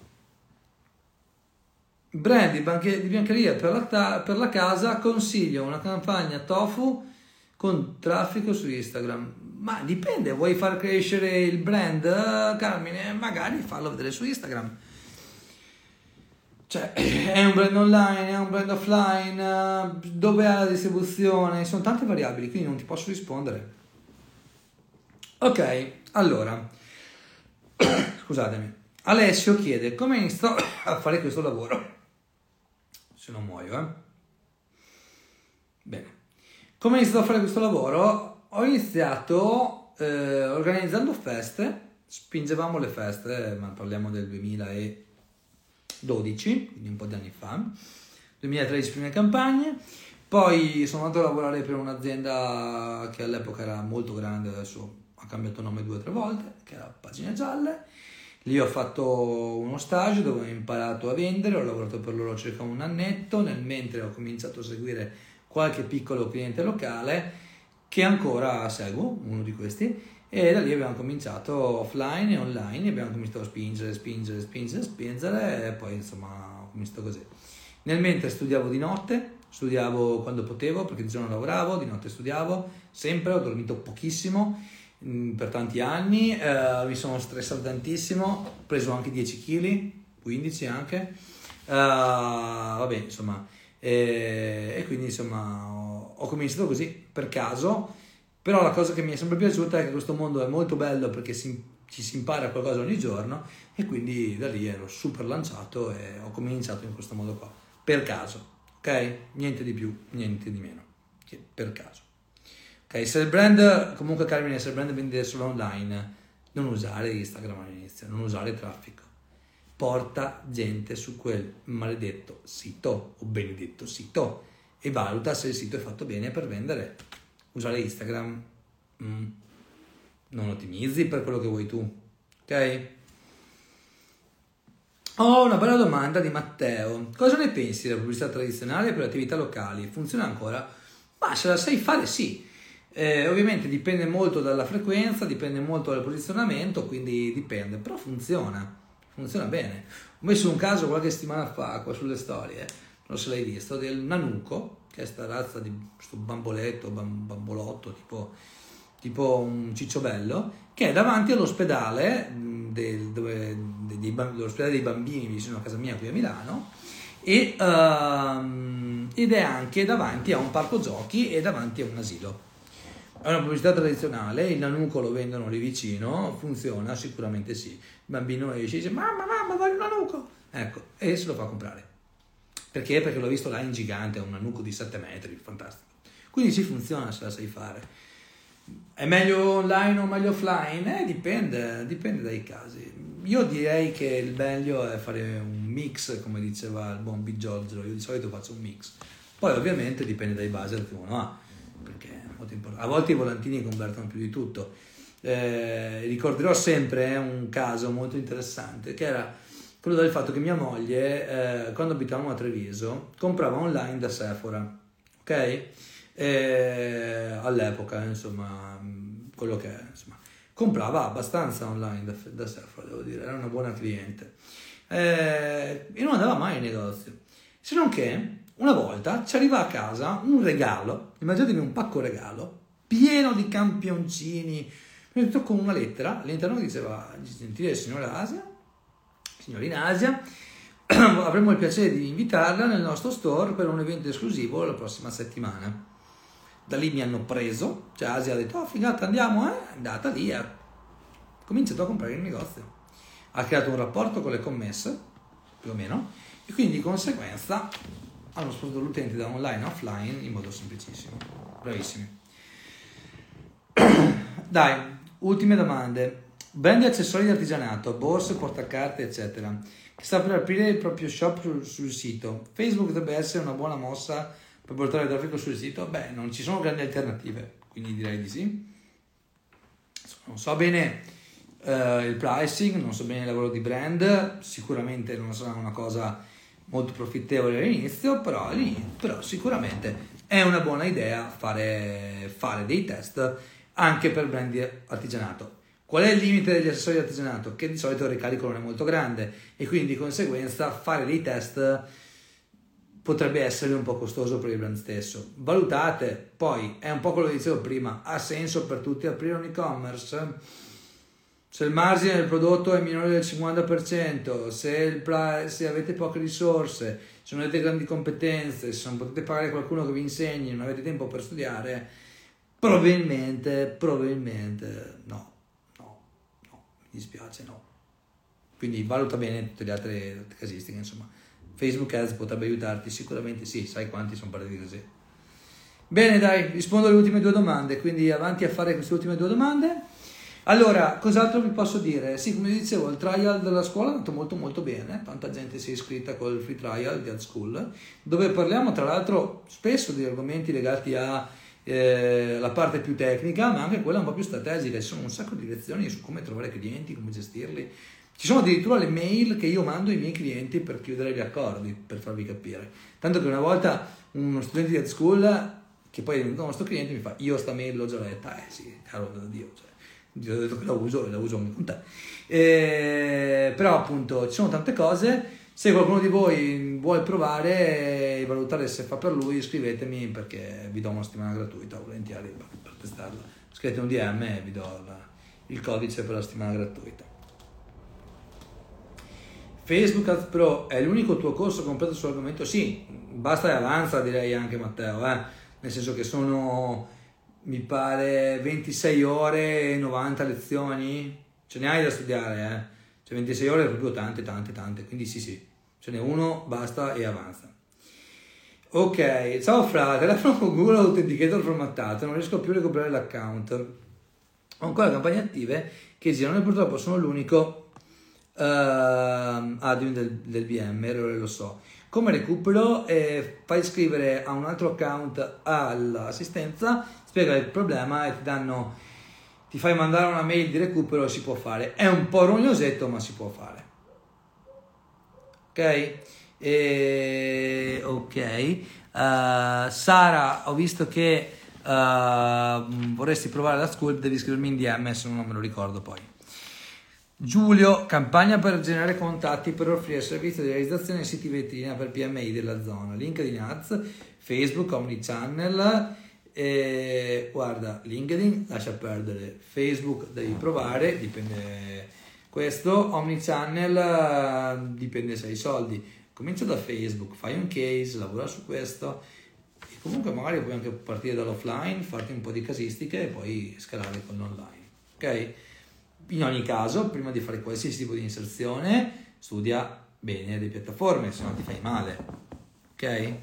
brand di biancheria per la casa, consiglio una campagna tofu con traffico su Instagram. Ma dipende, vuoi far crescere il brand, Carmine? Magari farlo vedere su Instagram. Cioè, è un brand online, è un brand offline, dove ha la distribuzione? Sono tante variabili, quindi non ti posso rispondere. Ok, allora, scusatemi. Alessio chiede come inizio a fare questo lavoro. Se non muoio, Bene. Come ho iniziato a fare questo lavoro? Ho iniziato organizzando feste, spingevamo le feste, ma parliamo del 2012, quindi un po' di anni fa, 2013 prime campagne, poi sono andato a lavorare per un'azienda che all'epoca era molto grande, adesso ha cambiato nome 2 o 3 volte, che era Pagine Gialle. Lì ho fatto uno stage dove ho imparato a vendere, ho lavorato per loro circa un annetto, nel mentre ho cominciato a seguire qualche piccolo cliente locale che ancora seguo, uno di questi, e da lì abbiamo cominciato offline e online, abbiamo cominciato a spingere e poi insomma ho cominciato così. Nel mentre studiavo di notte, studiavo quando potevo perché di giorno lavoravo, di notte studiavo, sempre, ho dormito pochissimo per tanti anni, mi sono stressato tantissimo, ho preso anche 10 kg, 15 anche, vabbè insomma, e quindi insomma ho cominciato così per caso, però la cosa che mi è sempre piaciuta è che questo mondo è molto bello perché ci si impara qualcosa ogni giorno e quindi da lì ero super lanciato e ho cominciato in questo modo qua, per caso, ok? Niente di più, niente di meno, per caso. Ok, se il brand, comunque Carmine, se il brand vende solo online, non usare Instagram all'inizio, non usare traffico. Porta gente su quel maledetto sito o benedetto sito e valuta se il sito è fatto bene per vendere. Usare Instagram, non ottimizzi per quello che vuoi tu, ok? Ho una bella domanda di Matteo. Cosa ne pensi della pubblicità tradizionale per le attività locali? Funziona ancora? Ma se la sai fare sì. Ovviamente dipende molto dalla frequenza, dipende molto dal posizionamento, quindi dipende, però funziona bene. Ho messo un caso qualche settimana fa qua sulle storie, non so se l'hai visto, del nanuco, che è sta razza di questo bamboletto, bambolotto, tipo un cicciobello, che è davanti all'ospedale dell'ospedale dei bambini vicino a casa mia qui a Milano, ed è anche davanti a un parco giochi e davanti a un asilo. È una pubblicità tradizionale, il nanuco lo vendono lì vicino, funziona sicuramente sì. Il bambino esce e dice mamma voglio un nanuco, ecco, e se lo fa comprare. Perché? Perché l'ho visto là in gigante, è un nanuco di 7 metri, fantastico. Quindi sì, funziona se la sai fare. È meglio online o meglio offline? Dipende dai casi. Io direi che il meglio è fare un mix, come diceva il buon Big Giorgio, io di solito faccio un mix. Poi ovviamente dipende dai budget che uno ha, perché è molto importante. A volte i volantini convertono più di tutto. Ricorderò sempre un caso molto interessante, che era quello del fatto che mia moglie, quando abitavamo a Treviso, comprava online da Sephora, ok? All'epoca, insomma, quello che è, insomma, comprava abbastanza online da Sephora, devo dire, era una buona cliente, e non andava mai in negozio, se non che una volta ci arriva a casa un regalo, immaginatevi un pacco regalo pieno di campioncini, con una lettera all'interno che diceva: gentile signorina Asia, avremo il piacere di invitarla nel nostro store per un evento esclusivo la prossima settimana. Da lì mi hanno preso, cioè Asia ha detto: oh figata, andiamo, è andata lì, ha cominciato a comprare il negozio, ha creato un rapporto con le commesse più o meno, e quindi di conseguenza hanno spostato l'utente da online a offline in modo semplicissimo. Bravissimi. Dai, ultime domande. Brand di accessori di artigianato, borse, portacarte, eccetera, che sta per aprire il proprio shop sul sito. Facebook dovrebbe essere una buona mossa per portare il traffico sul sito? Beh, non ci sono grandi alternative, quindi direi di sì. non so bene il pricing, non so bene il lavoro di brand, sicuramente non sarà una cosa molto profittevole all'inizio, però sicuramente è una buona idea fare dei test anche per brand di artigianato. Qual è il limite degli accessori di artigianato? Che di solito il ricarico non è molto grande e quindi di conseguenza fare dei test potrebbe essere un po' costoso per il brand stesso. Valutate, poi è un po' quello che dicevo prima, ha senso per tutti aprire un e-commerce? Se il margine del prodotto è minore del 50%, se avete poche risorse, se non avete grandi competenze, se non potete pagare qualcuno che vi insegni, non avete tempo per studiare, probabilmente no, mi dispiace, no. Quindi valuta bene tutte le altre casistiche, insomma. Facebook Ads potrebbe aiutarti? Sicuramente sì, sai quanti sono partiti così. Bene, dai, rispondo alle ultime 2 domande, quindi avanti a fare queste ultime 2 domande. Allora, cos'altro vi posso dire? Sì, come dicevo, il trial della scuola è andato molto molto bene, tanta gente si è iscritta col free trial di AdSchool, dove parliamo tra l'altro spesso di argomenti legati a la parte più tecnica, ma anche quella un po' più strategica. Ci sono un sacco di lezioni su come trovare clienti, come gestirli. Ci sono addirittura le mail che io mando ai miei clienti per chiudere gli accordi, per farvi capire. Tanto che una volta uno studente di AdSchool, che poi è diventato un nostro cliente, mi fa: io sta mail l'ho già letta. Sì, caro da Dio, cioè, ti ho detto che la uso e la uso anche con te. Però appunto ci sono tante cose. Se qualcuno di voi vuole provare e valutare se fa per lui, scrivetemi, perché vi do una settimana gratuita, volentieri, per testarla. Scrivete un DM e vi do il codice per la settimana gratuita. Facebook Ads Pro è l'unico tuo corso completo sull'argomento? Sì, basta e avanza, direi anche Matteo, nel senso che sono, mi pare, 26 ore e 90 lezioni, ce ne hai da studiare, cioè 26 ore proprio tante, quindi sì, ce n'è uno, basta e avanza. Ok, ciao Fra, telefono con Google Authenticator formattato, non riesco più a recuperare l'account, ho ancora campagne attive che girano e purtroppo sono l'unico admin del VM, errore lo so. Come recupero? Fai iscrivere a un altro account all'assistenza, spiega il problema e ti fai mandare una mail di recupero. Si può fare, è un po' rognosetto ma si può fare, ok? Sara, ho visto che vorresti provare la Sculpt, devi scrivermi in DM, se no non me lo ricordo poi. Giulio, campagna per generare contatti per offrire servizio di realizzazione e siti vetrina per PMI della zona. LinkedIn Ads, Facebook, Omnichannel. Guarda, LinkedIn lascia perdere, Facebook devi provare, dipende questo. Omnichannel dipende se hai soldi. Comincia da Facebook, fai un case, lavora su questo e comunque magari puoi anche partire dall'offline, farti un po' di casistiche e poi scalare con l'online, ok? In ogni caso, prima di fare qualsiasi tipo di inserzione, studia bene le piattaforme, se no ti fai male, ok?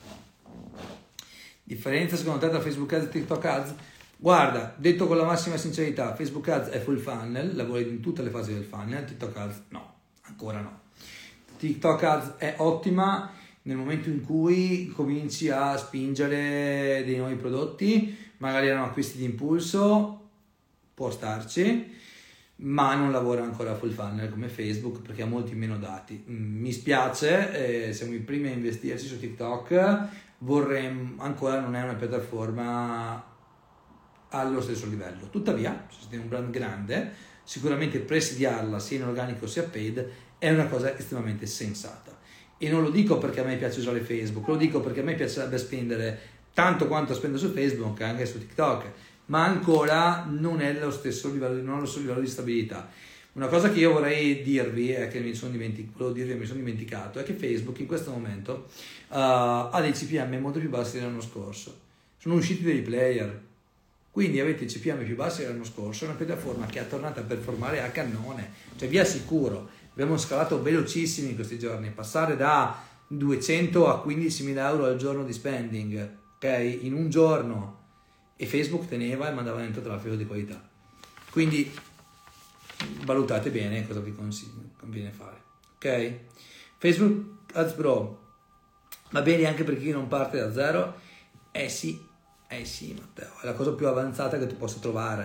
Differenza secondo te tra Facebook Ads e TikTok Ads? Guarda, detto con la massima sincerità, Facebook Ads è full funnel, lavori in tutte le fasi del funnel, TikTok Ads no, ancora no. TikTok Ads è ottima nel momento in cui cominci a spingere dei nuovi prodotti, magari erano acquisti di impulso, può starci, ma non lavora ancora full funnel come Facebook perché ha molti meno dati. Mi spiace, siamo i primi a investirci su TikTok, ancora non è una piattaforma allo stesso livello. Tuttavia, se siete un brand grande, sicuramente presidiarla sia in organico sia paid è una cosa estremamente sensata. E non lo dico perché a me piace usare Facebook, lo dico perché a me piacerebbe spendere tanto quanto spendo su Facebook anche su TikTok, ma ancora non è lo stesso livello, non ha lo stesso livello di stabilità. Una cosa che io vorrei dirvi, che mi sono dimenticato, è che Facebook in questo momento ha dei CPM molto più bassi dell'anno scorso. Sono usciti dei player, quindi avete i CPM più bassi dell'anno scorso, è una piattaforma che è tornata a performare a cannone, cioè vi assicuro, abbiamo scalato velocissimi in questi giorni, passare da 200 a 15.000 euro al giorno di spending, ok? In un giorno. E Facebook teneva e mandava dentro traffico di qualità. Quindi valutate bene cosa vi conviene fare, ok? Facebook Ads Pro va bene anche per chi non parte da zero? Sì Matteo, è la cosa più avanzata che tu possa trovare,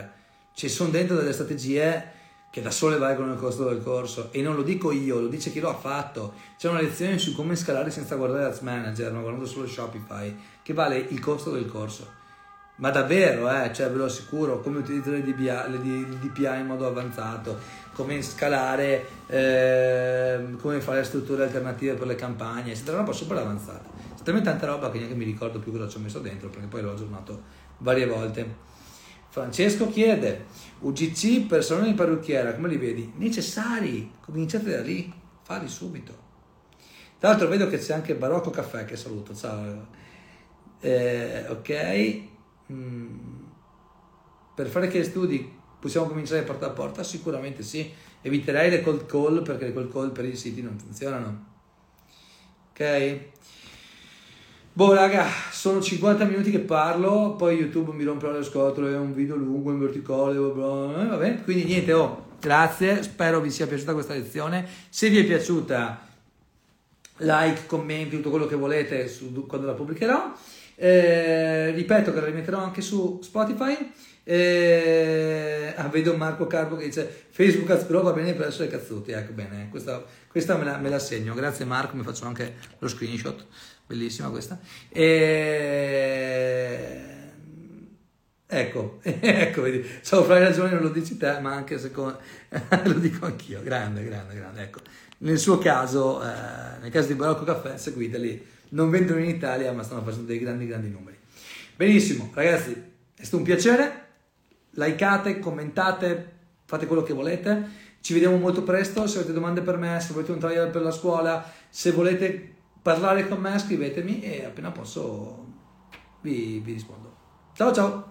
ci sono dentro delle strategie che da sole valgono il costo del corso, e non lo dico io, lo dice chi lo ha fatto. C'è una lezione su come scalare senza guardare Ads Manager, ma guardando solo Shopify, che vale il costo del corso. Ma davvero, cioè ve lo assicuro, come utilizzare il DPI in modo avanzato, come scalare, come fare strutture alternative per le campagne, eccetera, roba super avanzata. C'è talmente tanta roba che neanche mi ricordo più cosa ci ho messo dentro, perché poi l'ho aggiornato varie volte. Francesco chiede, UGC per salone di parrucchiera, come li vedi? Necessari, cominciate da lì, farli subito. Tra l'altro vedo che c'è anche Barocco Caffè, che saluto, ciao. Ok. Per fare che studi possiamo cominciare porta a porta? Sicuramente sì. Eviterei le cold call, perché le cold call per i siti non funzionano. Ok? Boh raga, sono 50 minuti che parlo, poi YouTube mi romperà le scatole, è un video lungo in verticale, vabbè. Quindi niente, grazie, spero vi sia piaciuta questa lezione. Se vi è piaciuta, like, commenti, tutto quello che volete quando la pubblicherò. Ripeto che la rimetterò anche su Spotify. Vedo Marco Carbo che dice Facebook Ads Pro va bene per essere cazzuti, ecco, bene, questa me la segno, grazie Marco, mi faccio anche lo screenshot, bellissima questa. Ecco, vedi, so, fra ragioni non lo dici te, ma anche secondo lo dico anch'io, grande, ecco. Nel suo caso, nel caso di Barocco Caffè, seguiteli, non vendono in Italia, ma stanno facendo dei grandi numeri. Benissimo, ragazzi, è stato un piacere, likeate, commentate, fate quello che volete, ci vediamo molto presto. Se avete domande per me, se volete un trial per la scuola, se volete parlare con me, scrivetemi e appena posso vi rispondo. Ciao ciao!